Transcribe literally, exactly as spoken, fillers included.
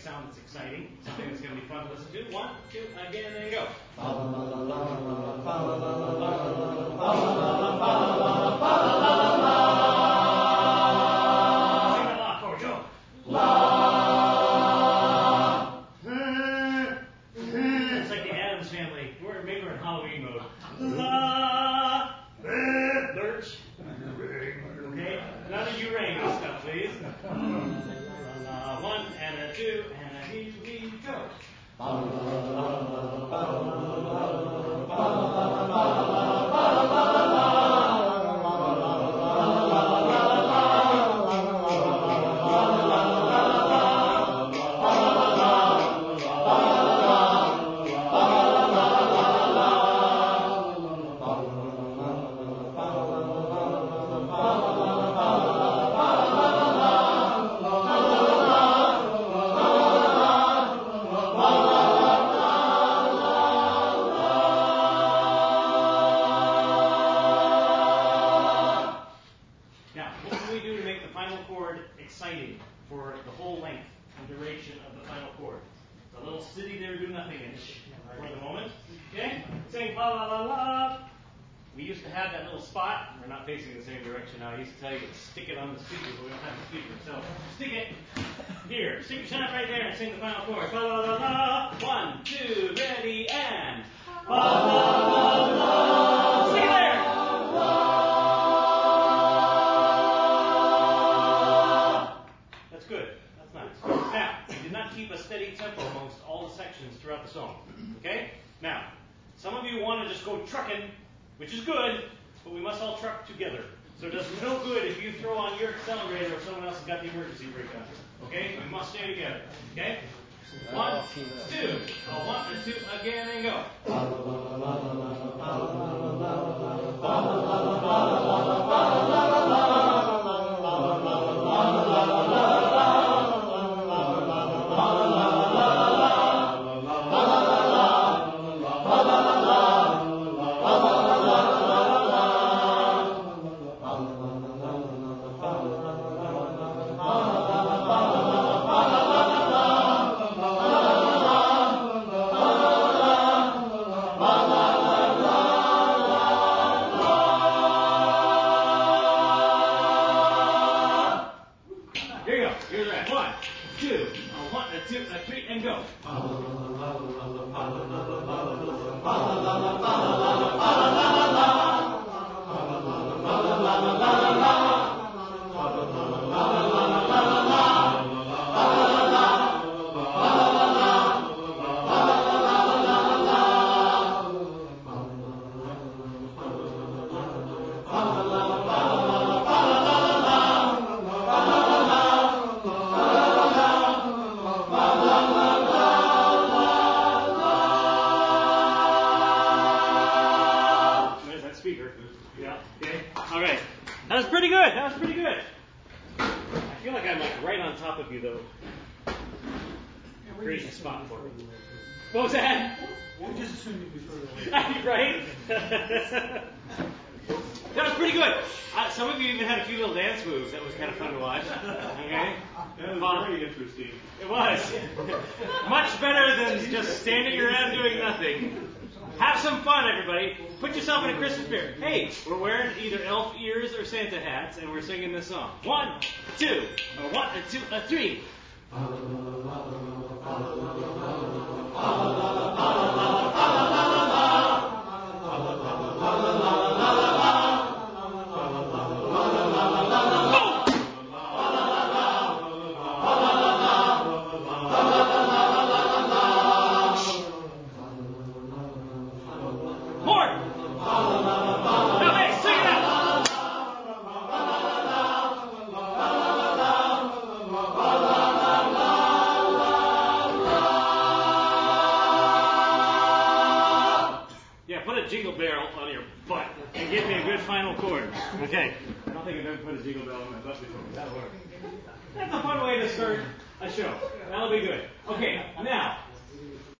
sound that's exciting, something that's going to be fun to listen to. One, two, again, and go. It's like the Addams Family. We're, maybe we're in Halloween mode. La, lurch. Okay? Now that you ring this stuff, please. Uh, one and a two and a here we go. Exciting for the whole length and duration of the final chord. It's a little city there, do nothing-ish for the moment. Okay? Sing la la la la. We used to have that little spot. We're not facing the same direction now. I used to tell you to stick it on the speaker, but we don't have a speaker. So stick it here. Stick your shine right there and sing the final chord. La la la la. One, two, ready, and la la la la. Sing it there. Good. That's nice. Now, we did not keep a steady tempo amongst all the sections throughout the song. Okay? Now, some of you want to just go trucking, which is good, but we must all truck together. So it does no good if you throw on your accelerator or someone else has got the emergency brake on. Okay? We must stay together. Okay? One, two. A one and two again and go. What was that? We just assumed you'd be further away. Right? That was pretty good. Uh, some of you even had a few little dance moves. That was kind of fun to watch. Okay? That was fun. very interesting. It was. Much better than just standing around doing nothing. Have some fun, everybody. Put yourself in a Christmas spirit. Hey, we're wearing either elf ears or Santa hats, and we're singing this song. One, two, a one, a two, a three. Okay. I don't think I've ever put a jingle bell on my butt before. That'll work. That's a fun way to start a show. That'll be good. Okay.